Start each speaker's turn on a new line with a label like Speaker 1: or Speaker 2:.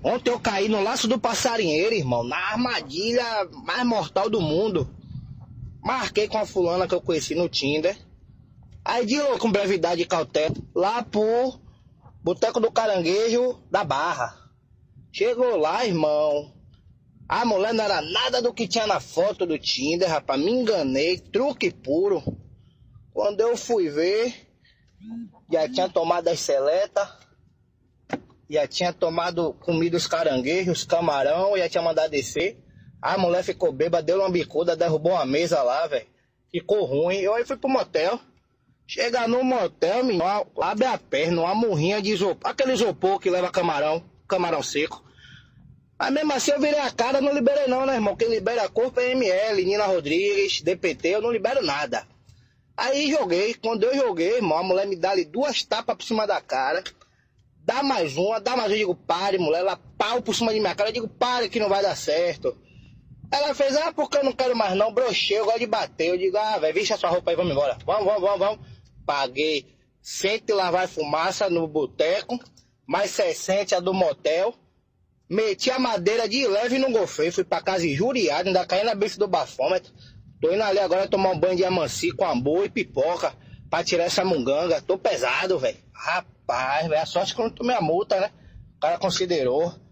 Speaker 1: Ontem eu caí no laço do passarinheiro, irmão, na armadilha mais mortal do mundo. Marquei com a fulana que eu conheci no Tinder. Aí de louco, com brevidade e cautela, lá pro Boteco do Caranguejo da Barra. Chegou lá, irmão. A mulher não era nada do que tinha na foto do Tinder, rapaz. Me enganei, truque puro. Quando eu fui ver, já tinha tomado as seletas, já tinha comido os caranguejos, os camarão, já tinha mandado descer. A mulher ficou bêbada, deu uma bicuda, derrubou uma mesa lá, velho. Ficou ruim. Eu aí fui pro motel. Chega no motel, menino, abre a perna, uma murrinha de isopor. Aquele isopor que leva camarão seco. Mas mesmo assim eu virei a cara, não liberei não, né, irmão? Quem libera corpo é ML, Nina Rodrigues, DPT, eu não libero nada. Aí joguei, quando eu joguei, irmão, a mulher me dá ali 2 tapas por cima da cara. Dá mais uma, eu digo, pare, mulher. Ela pau por cima de minha cara, eu digo, pare que não vai dar certo. Ela fez, porque eu não quero mais não, brochei, eu gosto de bater. Eu digo, velho, veste a sua roupa aí, vamos embora. Vamos. Paguei 100 e lá vai fumaça no boteco, mais 60 do motel. Meti a madeira de leve e não gofei. Fui pra casa injuriado, ainda caí na bife do bafômetro. Tô indo ali agora tomar um banho de amanci com amor e pipoca pra tirar essa munganga. Tô pesado, velho. Rapaz, velho, a sorte que eu não tomei a multa, né? O cara considerou.